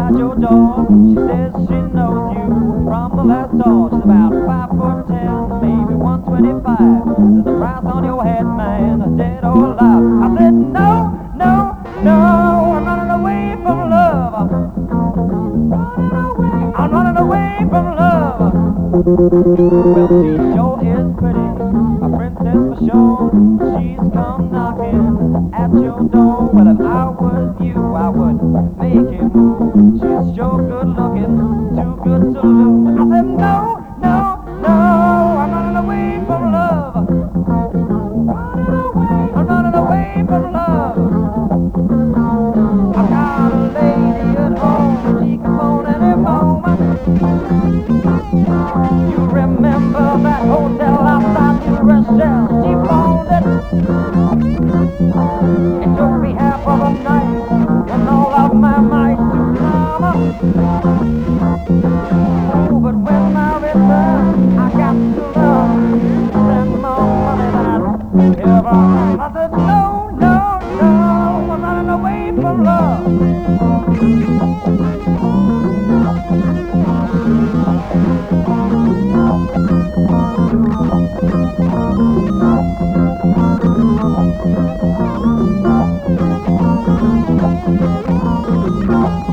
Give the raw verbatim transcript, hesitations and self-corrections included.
outside your door. She says she knows you from the last door. She's about five foot ten, maybe one twenty-five. There's a price on your head, man, dead or alive. I said no, no, no, I'm running away from love. Running away, I'm running away from love. Well, she sure is pretty, a princess for sure. She's come knocking at your door. Well, if I was you, I would make him move. She's sure good looking, too good to lose. I said no, no, no, I'm running away from love. Running away, I'm running away from love. I got a lady at home, she can phone any moment. You remember that hotel outside New Rochelle? She phoned it. It took me half of a night and all of my might to calm her. Oh, but when I return, I got to love. Spend more money than I'd ever earn. I said no, no, no, I'm running away from love.